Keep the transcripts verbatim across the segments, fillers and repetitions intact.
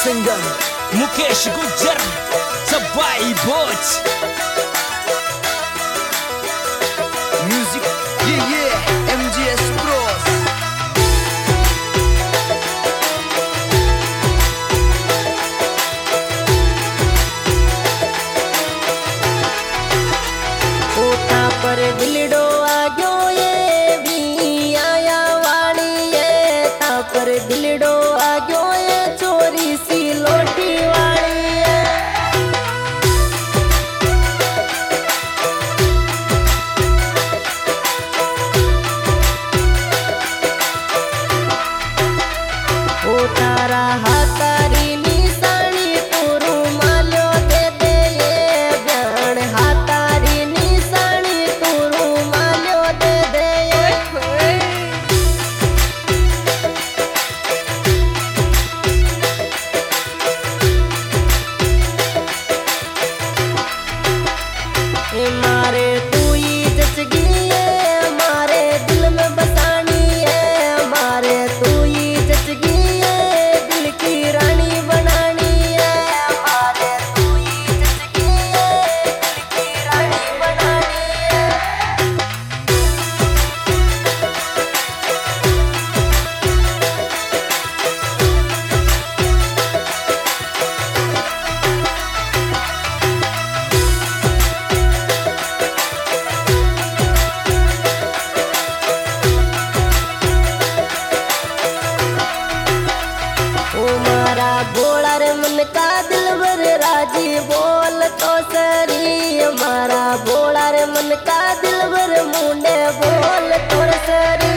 Singer Mukesh Gujjar सबाई बोच music ये ये एमजीएस ब्रोस। कोठा पर बिलडो आ गयो ये भी आया वाली ये ता पर बिलडो आ गयो ये चोरी सी लोटी वाली है। ओ तारा हातारी निशानी तोरू मालो दे दे ये ब्याण हातारी निशानी तोरू मालो दे दे ये। ए मारे तू ही जचगी है मारे दिल में बसानी है मारे तू ही जचगी है दिल की रानी बनानी है मारे तू ही जचगी है दिल की रानी बनानी है। ओ मारा भोला रे मन का दिलबर राजी बोल तो सरी मारा भोला रे मन का दिलबर मुंडे बोल तो सरी।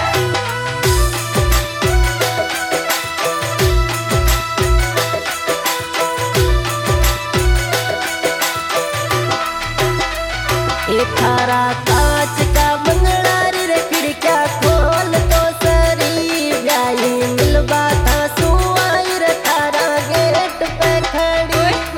ए थारा कांच का बंगला रे खिड़किया खोल तो सरी ब्याही मिलबा था सुआई रे थारा गेट पे खड़ी।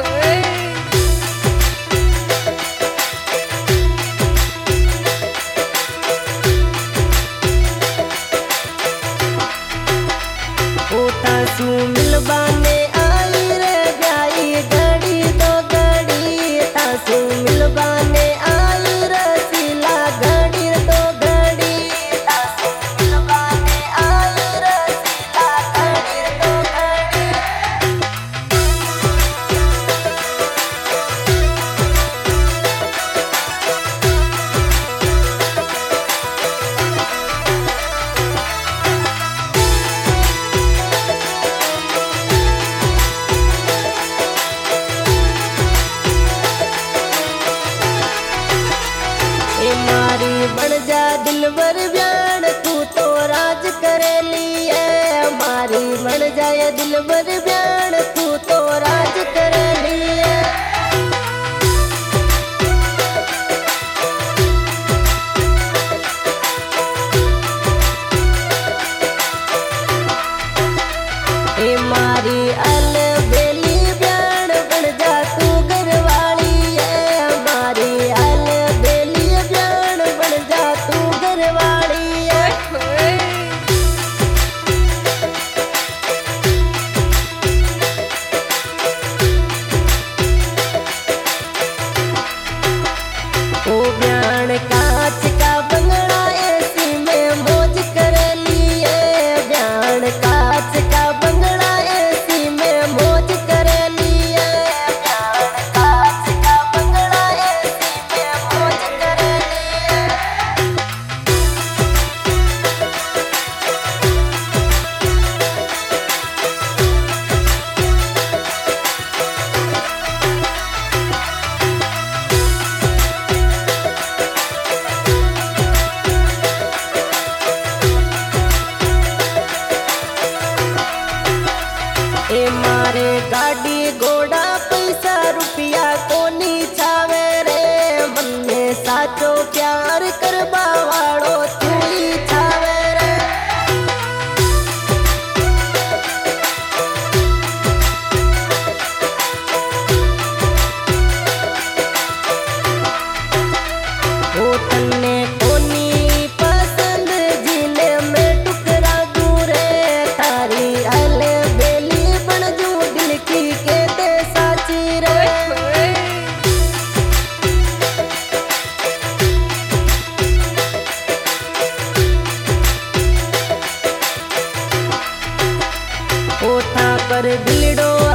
ओ तासू मिलबा ने आई रे ब्याही घड़ी दो घड़ी तासू मिलबा ने आई रे सिला घड़ी दो घड़ी तासू मिलबा ने आई रे सिला घड़ी दो घड़ी। ए मारी बन जा दिलबर ब्याण तू तो राज करेली है मारी बन जाए दिलबर ब्याण तू तो राज करेली है। ए मारी अल बेली ब्याण बन जा तू घरवाली है मारी अल बेली ब्याण बन जा तू घरवाली है। ओ ब्याण कांच का बंगला ऐसी में मौज करेली है ब्याण कांच का बंगला ऐसी में मौज करेली है ब्याण कांच का बंगला ऐसी में मौज करेली है। ए मारे गाड़ी घोड़ा पैसा रुपया कोनी छावे रे मन में साचो प्यार करबा वालो तू ही छावे रे। ओ तन्ने कोनी पसंद जिले में टुकड़ा दूरे तारी अल बेली बन जू दिल पर बिलडो